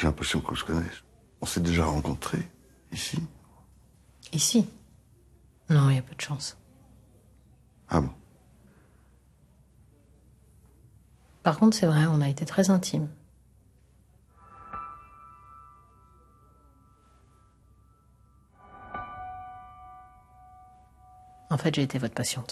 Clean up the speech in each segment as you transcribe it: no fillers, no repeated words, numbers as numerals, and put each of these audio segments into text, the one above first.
l'impression qu'on se connaît. On s'est déjà rencontrés, ici. Ici? Non, il y a peu de chance. Ah bon? Par contre, c'est vrai, on a été très intimes. En fait, j'ai été votre patiente.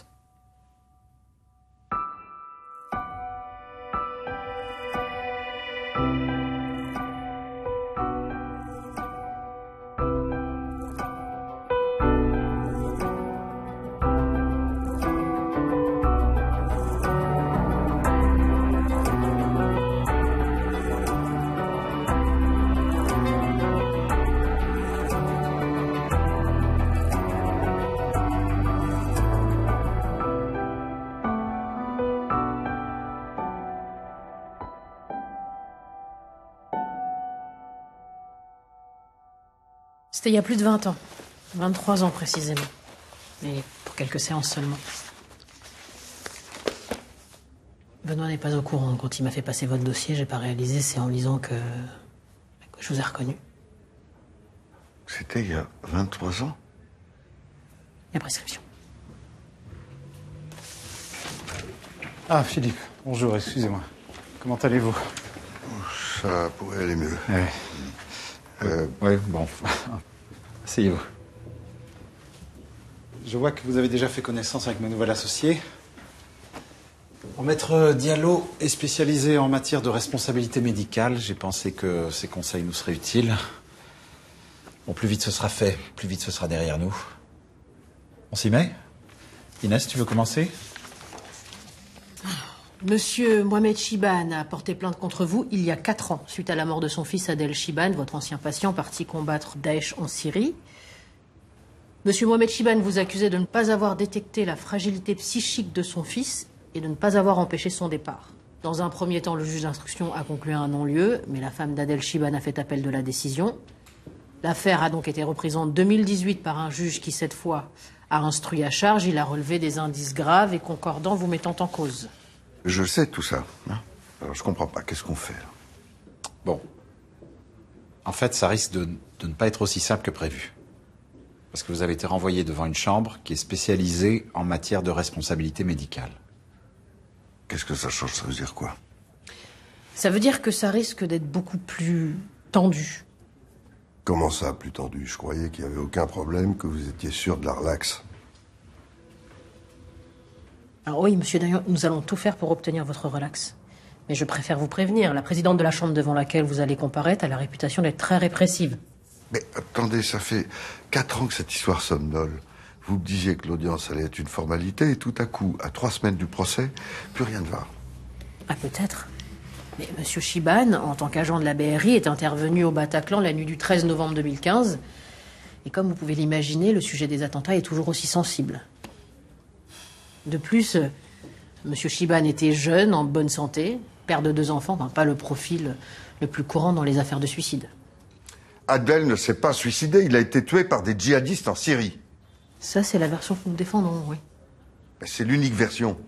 C'était il y a plus de 20 ans. 23 ans précisément. Mais pour quelques séances seulement. Benoît n'est pas au courant. Quand il m'a fait passer votre dossier, j'ai pas réalisé, c'est en lisant que je vous ai reconnu. C'était il y a 23 ans? Il y a prescription. Ah, Philippe, bonjour, excusez-moi. Comment allez-vous? Ça pourrait aller mieux. Oui, bon. Asseyez-vous. Je vois que vous avez déjà fait connaissance avec ma nouvelle associée. Mon maître Diallo est spécialisé en matière de responsabilité médicale. J'ai pensé que ses conseils nous seraient utiles. Bon, plus vite ce sera fait, plus vite ce sera derrière nous. On s'y met? Inès, tu veux commencer? Monsieur Mohamed Chibane a porté plainte contre vous il y a 4 ans, suite à la mort de son fils Adel Chibane, votre ancien patient parti combattre Daesh en Syrie. Monsieur Mohamed Chibane vous accusait de ne pas avoir détecté la fragilité psychique de son fils et de ne pas avoir empêché son départ. Dans un premier temps, le juge d'instruction a conclu un non-lieu, mais la femme d'Adel Chibane a fait appel de la décision. L'affaire a donc été reprise en 2018 par un juge qui, cette fois, a instruit à charge. Il a relevé des indices graves et concordants vous mettant en cause. Je sais tout ça. Hein. Alors je comprends pas. Qu'est-ce qu'on fait là? Bon. En fait, ça risque de ne pas être aussi simple que prévu. Parce que vous avez été renvoyé devant une chambre qui est spécialisée en matière de responsabilité médicale. Qu'est-ce que ça change? Ça veut dire quoi? Ça veut dire que ça risque d'être beaucoup plus tendu. Comment ça, plus tendu? Je croyais qu'il n'y avait aucun problème, que vous étiez sûr de la relaxe. Alors oui, monsieur Dayan, nous allons tout faire pour obtenir votre relax. Mais je préfère vous prévenir, la présidente de la chambre devant laquelle vous allez comparaître a la réputation d'être très répressive. Mais attendez, ça fait 4 ans que cette histoire somnole. Vous me disiez que l'audience allait être une formalité et tout à coup, à 3 semaines du procès, plus rien ne va. Ah, peut-être. Mais monsieur Chibane, en tant qu'agent de la BRI, est intervenu au Bataclan la nuit du 13 novembre 2015. Et comme vous pouvez l'imaginer, le sujet des attentats est toujours aussi sensible. De plus, monsieur Chibane était jeune, en bonne santé, père de 2 enfants, enfin, pas le profil le plus courant dans les affaires de suicide. Adel ne s'est pas suicidé, il a été tué par des djihadistes en Syrie. Ça, c'est la version que nous défendons, oui. Mais c'est l'unique version.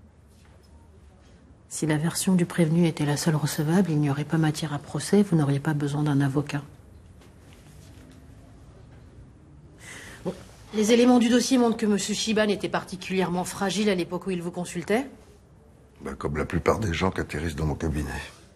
Si la version du prévenu était la seule recevable, il n'y aurait pas matière à procès, vous n'auriez pas besoin d'un avocat. Bon, les éléments du dossier montrent que M. Chibane était particulièrement fragile à l'époque où il vous consultait. Ben, comme la plupart des gens qui atterrissent dans mon cabinet.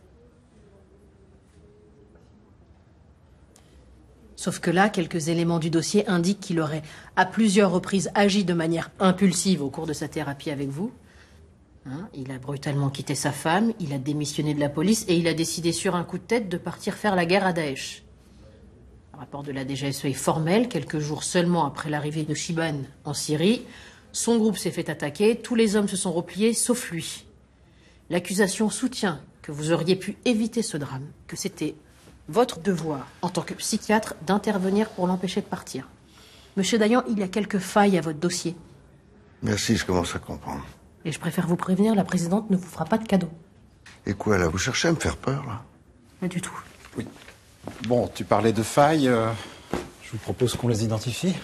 Sauf que là, quelques éléments du dossier indiquent qu'il aurait à plusieurs reprises agi de manière impulsive au cours de sa thérapie avec vous. Hein, il a brutalement quitté sa femme, il a démissionné de la police et il a décidé sur un coup de tête de partir faire la guerre à Daesh. Le rapport de la DGSE est formel. Quelques jours seulement après l'arrivée de Chibane en Syrie, son groupe s'est fait attaquer, tous les hommes se sont repliés, sauf lui. L'accusation soutient que vous auriez pu éviter ce drame, que c'était votre devoir, en tant que psychiatre, d'intervenir pour l'empêcher de partir. Monsieur Dayan, il y a quelques failles à votre dossier. Merci, je commence à comprendre. Et je préfère vous prévenir, la présidente ne vous fera pas de cadeau. Et quoi, là, vous cherchez à me faire peur, là? Pas du tout. Oui. Bon, tu parlais de failles. Je vous propose qu'on les identifie.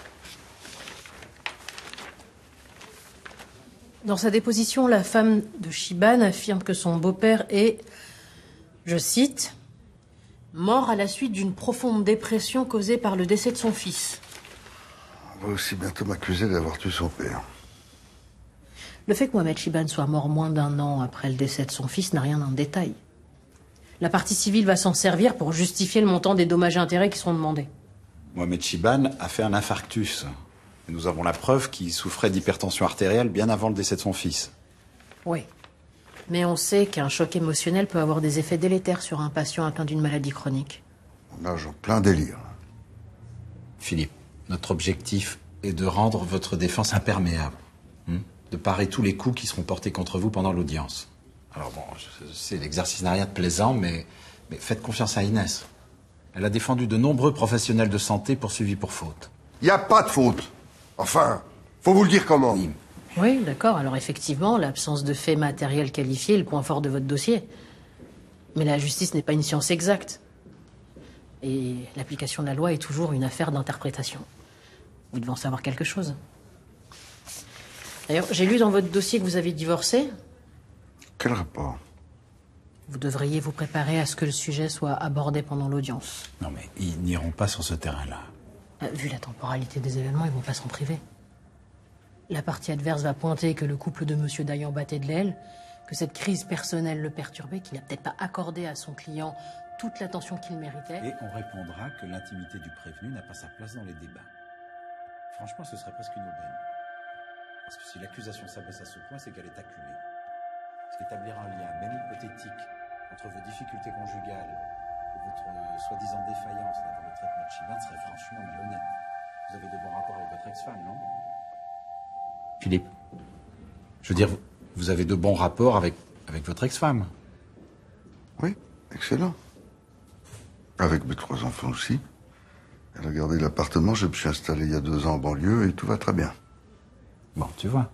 Dans sa déposition, la femme de Chibane affirme que son beau-père est, je cite, Mort à la suite d'une profonde dépression causée par le décès de son fils. On va aussi bientôt m'accuser d'avoir tué son père. Le fait que Mohamed Chiban soit mort moins d'1 an après le décès de son fils n'a rien d'un détail. La partie civile va s'en servir pour justifier le montant des dommages et intérêts qui seront demandés. Mohamed Chiban a fait un infarctus. Et nous avons la preuve qu'il souffrait d'hypertension artérielle bien avant le décès de son fils. Oui. Mais on sait qu'un choc émotionnel peut avoir des effets délétères sur un patient atteint d'une maladie chronique. On nage en plein délire. Philippe, notre objectif est de rendre votre défense imperméable. De parer tous les coups qui seront portés contre vous pendant l'audience. Alors bon, je sais, l'exercice n'a rien de plaisant, mais faites confiance à Inès. Elle a défendu de nombreux professionnels de santé poursuivis pour faute. Il n'y a pas de faute. Enfin, faut vous le dire comment. Oui, d'accord. Alors effectivement, l'absence de faits matériels qualifiés est le point fort de votre dossier. Mais la justice n'est pas une science exacte. Et l'application de la loi est toujours une affaire d'interprétation. Vous devez en savoir quelque chose. D'ailleurs, j'ai lu dans votre dossier que vous avez divorcé. Quel rapport? Vous devriez vous préparer à ce que le sujet soit abordé pendant l'audience. Non mais ils n'iront pas sur ce terrain-là. Vu la temporalité des événements, ils vont pas s'en priver. La partie adverse va pointer que le couple de Monsieur Dayan battait de l'aile, que cette crise personnelle le perturbait, qu'il n'a peut-être pas accordé à son client toute l'attention qu'il méritait. Et on répondra que l'intimité du prévenu n'a pas sa place dans les débats. Franchement, ce serait presque une aubaine. Parce que si l'accusation s'abaisse à ce point, c'est qu'elle est acculée. Parce qu'établir un lien, même hypothétique, entre vos difficultés conjugales et votre soi-disant défaillance dans le traitement de Chiban serait franchement malhonnête. Vous avez de bons rapports avec votre ex-femme, non? Philippe, je veux dire, vous avez de bons rapports avec votre ex-femme. Oui, excellent. Avec mes 3 enfants aussi. Elle a gardé l'appartement, je me suis installé il y a 2 ans en banlieue et tout va très bien. Bon, tu vois.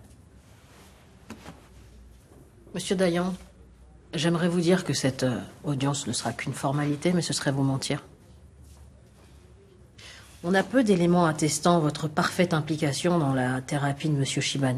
Monsieur Dayan, j'aimerais vous dire que cette audience ne sera qu'une formalité, mais ce serait vous mentir. On a peu d'éléments attestant votre parfaite implication dans la thérapie de Monsieur Chiban.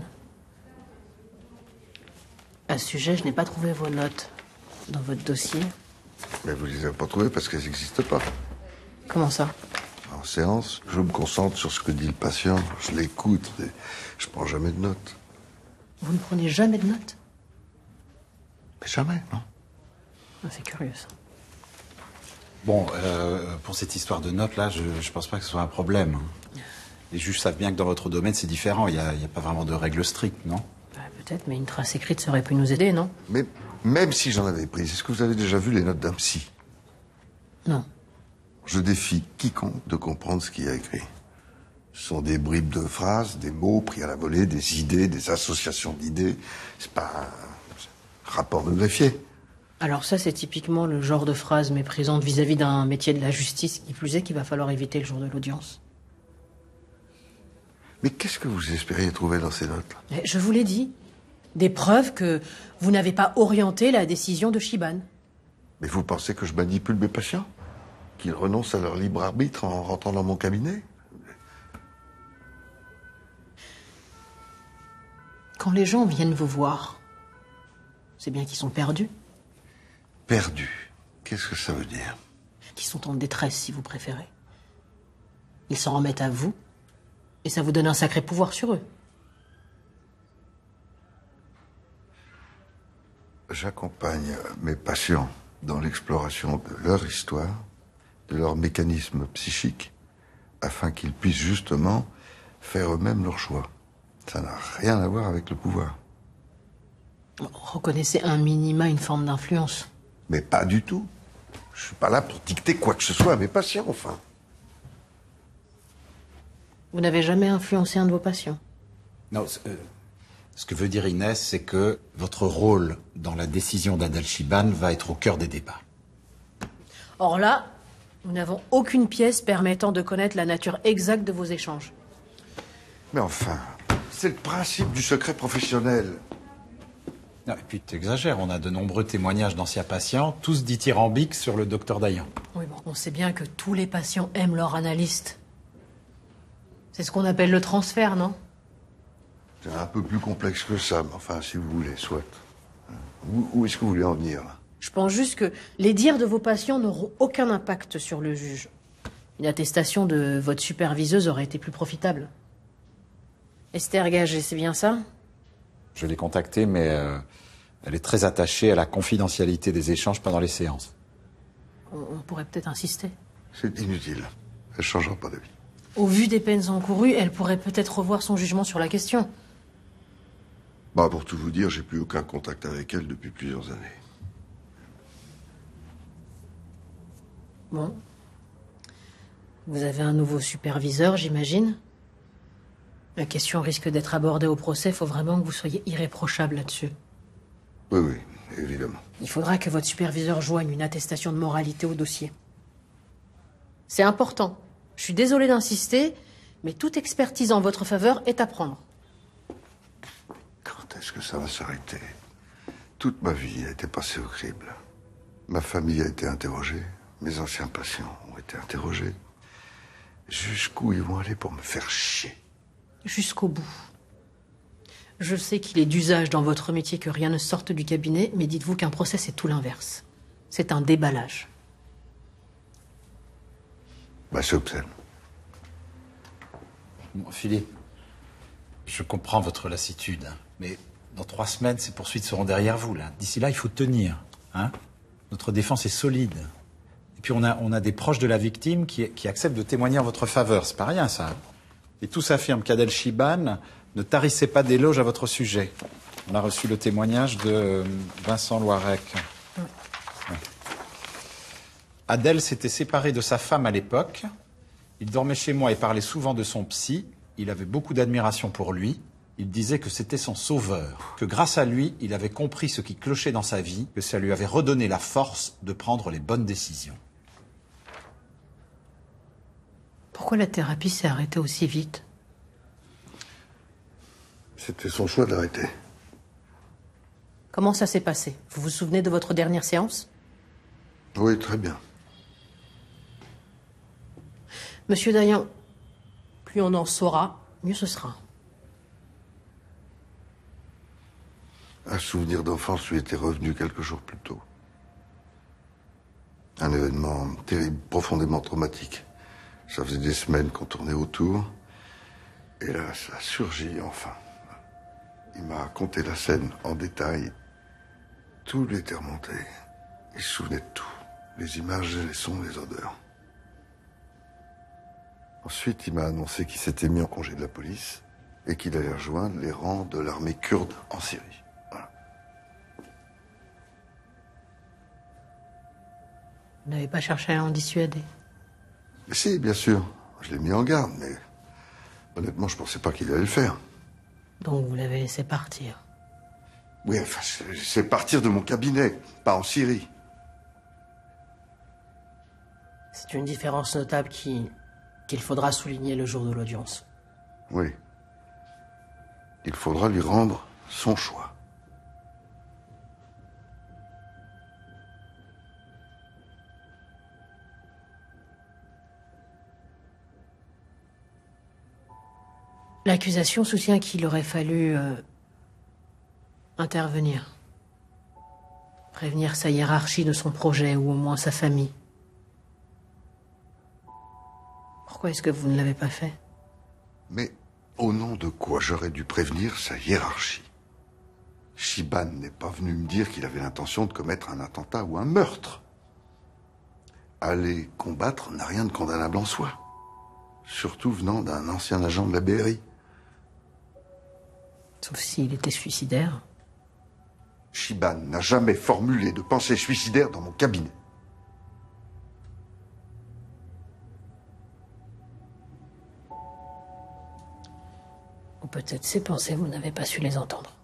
À ce sujet, je n'ai pas trouvé vos notes dans votre dossier. Mais vous les avez pas trouvées parce qu'elles n'existent pas. Comment ça? En séance, je me concentre sur ce que dit le patient, je l'écoute, et je prends jamais de notes. Vous ne prenez jamais de notes? Mais jamais, non. Ah, c'est curieux, ça. Bon, pour cette histoire de notes, là, je pense pas que ce soit un problème. Les juges savent bien que dans votre domaine, c'est différent. Il y a pas vraiment de règles strictes, non? Peut-être, mais une trace écrite, ça aurait pu nous aider, non? Mais même si j'en avais pris, est-ce que vous avez déjà vu les notes d'un psy? Non. Je défie quiconque de comprendre ce qu'il y a écrit. Ce sont des bribes de phrases, des mots pris à la volée, des idées, des associations d'idées. C'est pas un rapport de greffier. Alors ça, c'est typiquement le genre de phrase méprisante vis-à-vis d'un métier de la justice, qui plus est qu'il va falloir éviter le jour de l'audience. Mais qu'est-ce que vous espériez trouver dans ces notes? Je vous l'ai dit. Des preuves que vous n'avez pas orienté la décision de Chiban. Mais vous pensez que je manipule mes patients? Qu'ils renoncent à leur libre arbitre en rentrant dans mon cabinet? Quand les gens viennent vous voir, c'est bien qu'ils sont perdus. Perdus. Qu'est-ce que ça veut dire? Qu'ils sont en détresse, si vous préférez. Ils s'en remettent à vous, et ça vous donne un sacré pouvoir sur eux. J'accompagne mes patients dans l'exploration de leur histoire, de leurs mécanismes psychiques, afin qu'ils puissent justement faire eux-mêmes leur choix. Ça n'a rien à voir avec le pouvoir. Reconnaissez un minima une forme d'influence. Mais pas du tout. Je suis pas là pour dicter quoi que ce soit à mes patients, enfin. Vous n'avez jamais influencé un de vos patients? Non, ce que veut dire Inès, c'est que votre rôle dans la décision d'Adel Chiban va être au cœur des débats. Or là, nous n'avons aucune pièce permettant de connaître la nature exacte de vos échanges. Mais enfin, c'est le principe du secret professionnel. Non, et puis tu exagères, on a de nombreux témoignages d'anciens patients, tous dithyrambiques sur le docteur Dayan. Oui, bon, on sait bien que tous les patients aiment leur analyste. C'est ce qu'on appelle le transfert, non? C'est un peu plus complexe que ça, mais enfin, si vous voulez, soit. Où est-ce que vous voulez en venir, là? Je pense juste que les dires de vos patients n'auront aucun impact sur le juge. Une attestation de votre superviseuse aurait été plus profitable. Esther Gagé, c'est bien ça? Je l'ai contactée, mais elle est très attachée à la confidentialité des échanges pendant les séances. On pourrait peut-être insister. C'est inutile. Elle ne changera pas d'avis. Au vu des peines encourues, elle pourrait peut-être revoir son jugement sur la question. Bah, pour tout vous dire, j'ai plus aucun contact avec elle depuis plusieurs années. Bon. Vous avez un nouveau superviseur, j'imagine. La question risque d'être abordée au procès. Il faut vraiment que vous soyez irréprochable là-dessus. Oui, oui, évidemment. Il faudra que votre superviseur joigne une attestation de moralité au dossier. C'est important. Je suis désolée d'insister, mais toute expertise en votre faveur est à prendre. Quand est-ce que ça va s'arrêter? Toute ma vie a été passée au crible. Ma famille a été interrogée. Mes anciens patients ont été interrogés. Jusqu'où ils vont aller pour me faire chier? Jusqu'au bout. Je sais qu'il est d'usage dans votre métier que rien ne sorte du cabinet, mais dites-vous qu'un procès, c'est tout l'inverse. C'est un déballage. Bah, c'est obscène. Bon, Philippe, je comprends votre lassitude, hein, mais dans 3 semaines, ces poursuites seront derrière vous, là. D'ici là, il faut tenir, hein. Notre défense est solide. Et puis on a des proches de la victime qui acceptent de témoigner en votre faveur. C'est pas rien, ça. Hein. Et tous affirment qu'Adèle Chiban ne tarissait pas d'éloges à votre sujet. On a reçu le témoignage de Vincent Loirec. Ouais. Adèle s'était séparée de sa femme à l'époque. Il dormait chez moi et parlait souvent de son psy. Il avait beaucoup d'admiration pour lui. Il disait que c'était son sauveur, que grâce à lui, il avait compris ce qui clochait dans sa vie, que ça lui avait redonné la force de prendre les bonnes décisions. Pourquoi la thérapie s'est arrêtée aussi vite? C'était son choix de l'arrêter. Comment ça s'est passé? Vous vous souvenez de votre dernière séance? Oui, très bien. Monsieur Dayan, plus on en saura, mieux ce sera. Un souvenir d'enfance lui était revenu quelques jours plus tôt. Un événement terrible, profondément traumatique. Ça faisait des semaines qu'on tournait autour. Et là, ça a surgi enfin. Il m'a raconté la scène en détail. Tout lui était remonté. Il se souvenait de tout. Les images, les sons, les odeurs. Ensuite, il m'a annoncé qu'il s'était mis en congé de la police et qu'il allait rejoindre les rangs de l'armée kurde en Syrie. Voilà. Vous n'avez pas cherché à en dissuader? Mais si, bien sûr. Je l'ai mis en garde, mais honnêtement, je pensais pas qu'il allait le faire. Donc vous l'avez laissé partir? Oui, enfin, c'est partir de mon cabinet, pas en Syrie. C'est une différence notable qu'il faudra souligner le jour de l'audience. Oui. Il faudra lui rendre son choix. L'accusation soutient qu'il aurait fallu intervenir. Prévenir sa hiérarchie de son projet, ou au moins sa famille. Pourquoi est-ce que vous ne l'avez pas fait? Mais au nom de quoi j'aurais dû prévenir sa hiérarchie? Chiban n'est pas venu me dire qu'il avait l'intention de commettre un attentat ou un meurtre. Aller combattre n'a rien de condamnable en soi. Surtout venant d'un ancien agent de la BRI. Sauf s'il était suicidaire. Chiban n'a jamais formulé de pensée suicidaire dans mon cabinet. Ou peut-être ses pensées, vous n'avez pas su les entendre.